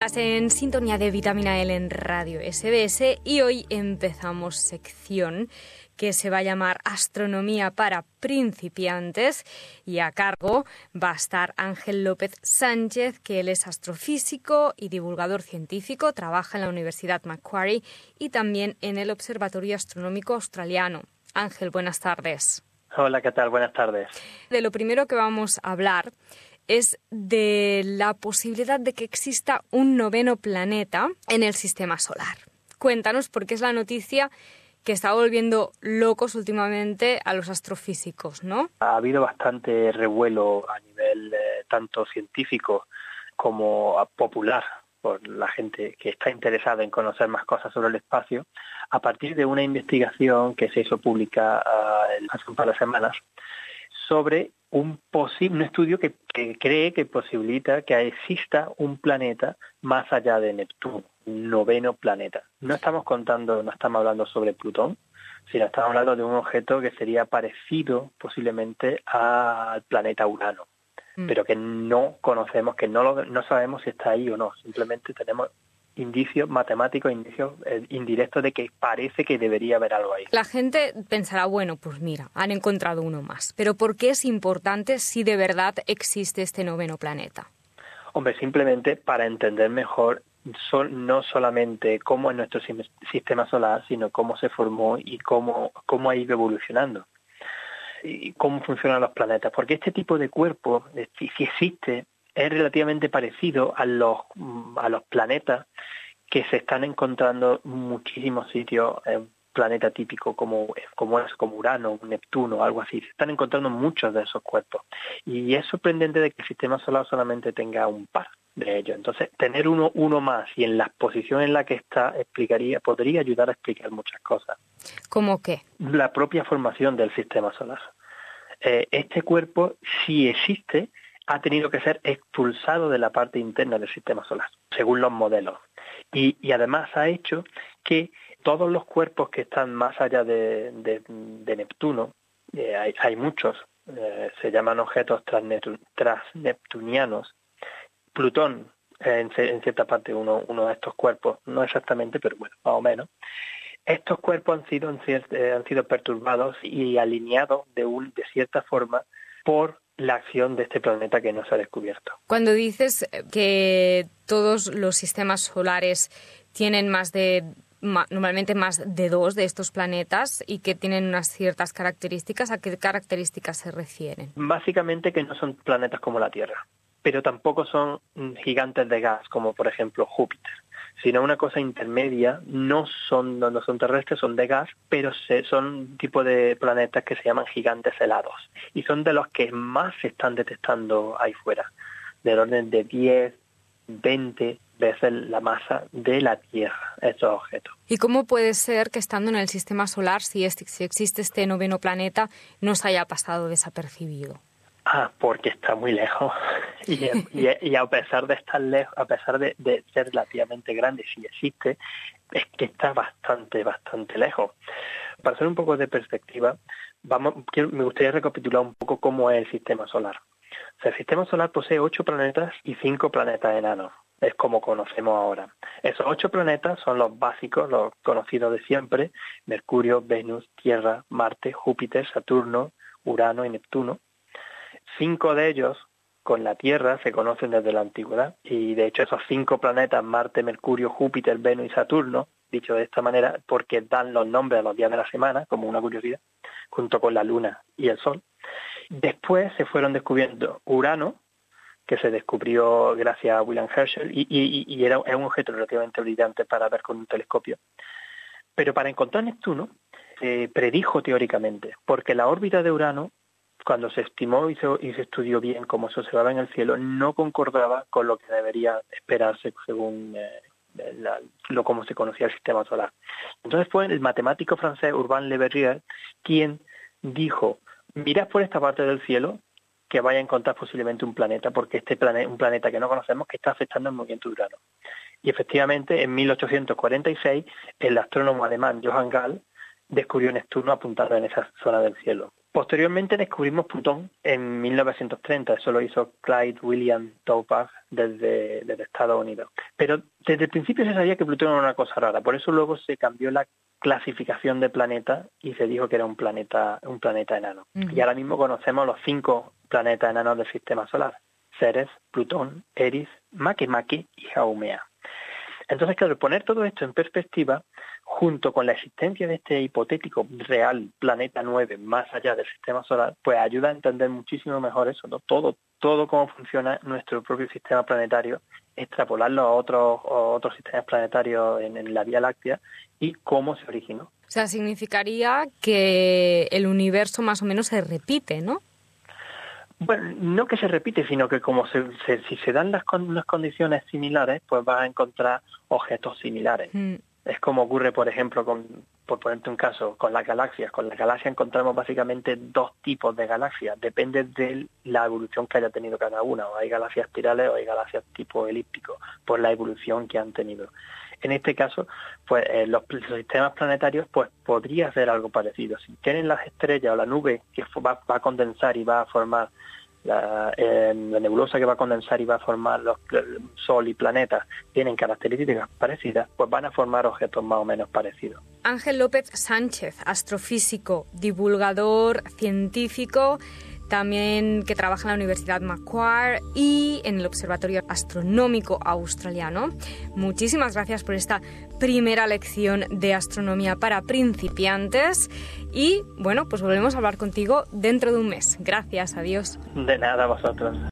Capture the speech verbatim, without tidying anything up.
Estás en sintonía de Vitamina L en Radio S B S y hoy empezamos sección que se va a llamar Astronomía para principiantes y a cargo va a estar Ángel López Sánchez, que él es astrofísico y divulgador científico, trabaja en la Universidad Macquarie y también en el Observatorio Astronómico Australiano. Ángel, buenas tardes. Hola, ¿qué tal? Buenas tardes. De lo primero que vamos a hablar es de la posibilidad de que exista un noveno planeta en el sistema solar. Cuéntanos, porque es la noticia que está volviendo locos últimamente a los astrofísicos, ¿no? Ha habido bastante revuelo a nivel eh, tanto científico como popular por la gente que está interesada en conocer más cosas sobre el espacio, a partir de una investigación que se hizo pública uh, hace un par de semanas sobre un posible un estudio que, que cree que posibilita que exista un planeta más allá de Neptuno, un noveno planeta. No estamos contando, no estamos hablando sobre Plutón, sino estamos hablando de un objeto que sería parecido posiblemente al planeta Urano, mm. pero que no conocemos, que no lo, no sabemos si está ahí o no. Simplemente tenemos indicios matemáticos, indicios eh, indirectos de que parece que debería haber algo ahí. La gente pensará, bueno, pues mira, han encontrado uno más. Pero ¿por qué es importante si de verdad existe este noveno planeta? Hombre, simplemente para entender mejor son, no solamente cómo es nuestro sistema solar, sino cómo se formó y cómo, cómo ha ido evolucionando. Y cómo funcionan los planetas. Porque este tipo de cuerpo, si, si existe, es relativamente parecido a los a los planetas que se están encontrando en muchísimos sitios, en planeta típico como, como es, como Urano, Neptuno, algo así. Se están encontrando muchos de esos cuerpos. Y es sorprendente de que el sistema solar solamente tenga un par de ellos. Entonces, tener uno uno más y en la posición en la que está explicaría, podría ayudar a explicar muchas cosas. ¿Cómo qué? La propia formación del sistema solar. Eh, este cuerpo, si existe, ha tenido que ser expulsado de la parte interna del sistema solar, según los modelos. Y, y además ha hecho que todos los cuerpos que están más allá de, de, de Neptuno, eh, hay, hay muchos, eh, se llaman objetos transneptunianos. Plutón, eh, en, en cierta parte, uno, uno de estos cuerpos, no exactamente, pero bueno, más o menos. Estos cuerpos han sido, eh, han sido perturbados y alineados de, un, de cierta forma por la acción de este planeta que no se ha descubierto. Cuando dices que todos los sistemas solares tienen más de, normalmente más de dos de estos planetas y que tienen unas ciertas características, ¿a qué características se refieren? Básicamente que no son planetas como la Tierra, pero tampoco son gigantes de gas, como por ejemplo Júpiter, sino una cosa intermedia. No son no son terrestres, son de gas, pero se, son un tipo de planetas que se llaman gigantes helados, y son de los que más se están detectando ahí fuera, del orden de diez, veinte veces la masa de la Tierra, estos objetos. ¿Y cómo puede ser que estando en el sistema solar, si, este, si existe este noveno planeta, no se haya pasado desapercibido? Ah, porque está muy lejos y, y, y a pesar de estar lejos, a pesar de, de ser relativamente grande, si existe, es que está bastante, bastante lejos. Para hacer un poco de perspectiva, vamos, quiero, me gustaría recapitular un poco cómo es el sistema solar. O sea, el sistema solar posee ocho planetas y cinco planetas enanos. Es como conocemos ahora. Esos ocho planetas son los básicos, los conocidos de siempre: Mercurio, Venus, Tierra, Marte, Júpiter, Saturno, Urano y Neptuno. Cinco de ellos, con la Tierra, se conocen desde la antigüedad, y de hecho esos cinco planetas, Marte, Mercurio, Júpiter, Venus y Saturno, dicho de esta manera porque dan los nombres a los días de la semana, como una curiosidad, junto con la Luna y el Sol. Después se fueron descubriendo Urano, que se descubrió gracias a William Herschel, y, y, y era es un objeto relativamente brillante para ver con un telescopio. Pero para encontrar Neptuno, se predijo teóricamente, porque la órbita de Urano, cuando se estimó y se, y se estudió bien cómo se observaba en el cielo, no concordaba con lo que debería esperarse según eh, la, lo como se conocía el sistema solar. Entonces fue el matemático francés Urbain Le Verrier quien dijo: mirad por esta parte del cielo que vaya a encontrar posiblemente un planeta, porque este planeta, un planeta que no conocemos, que está afectando el movimiento de Urano. Y efectivamente, en mil ochocientos cuarenta y seis, el astrónomo alemán Johann Galle descubrió Neptuno apuntado en esa zona del cielo. Posteriormente descubrimos Plutón en mil novecientos treinta, eso lo hizo Clyde William Towbach desde, desde Estados Unidos. Pero desde el principio se sabía que Plutón era una cosa rara, por eso luego se cambió la clasificación de planeta y se dijo que era un planeta un planeta enano. Uh-huh. Y ahora mismo conocemos los cinco planetas enanos del Sistema Solar: Ceres, Plutón, Eris, Makemake y Haumea. Entonces, claro, poner todo esto en perspectiva, junto con la existencia de este hipotético real planeta nueve más allá del Sistema Solar, pues ayuda a entender muchísimo mejor eso, ¿no? Todo, todo cómo funciona nuestro propio sistema planetario, extrapolarlo a otros, a otros sistemas planetarios en, en la Vía Láctea y cómo se originó. O sea, significaría que el universo más o menos se repite, ¿no? Bueno, no que se repite, sino que como se, se, si se dan las, con, unas condiciones similares, pues vas a encontrar objetos similares. Mm. Es como ocurre, por ejemplo, con, por ponerte un caso, con las galaxias. Con las galaxias encontramos básicamente dos tipos de galaxias. Depende de la evolución que haya tenido cada una. O hay galaxias espirales o hay galaxias tipo elíptico, por la evolución que han tenido. En este caso, pues eh, los, los sistemas planetarios pues podría ser algo parecido. Si tienen las estrellas o la nube que va, va a condensar y va a formar la, eh, la nebulosa que va a condensar y va a formar los el Sol y planetas, tienen características parecidas, pues van a formar objetos más o menos parecidos. Ángel López Sánchez, astrofísico, divulgador, científico, también que trabaja en la Universidad Macquarie y en el Observatorio Astronómico Australiano. Muchísimas gracias por esta primera lección de astronomía para principiantes y, bueno, pues volvemos a hablar contigo dentro de un mes. Gracias, adiós. De nada, vosotros.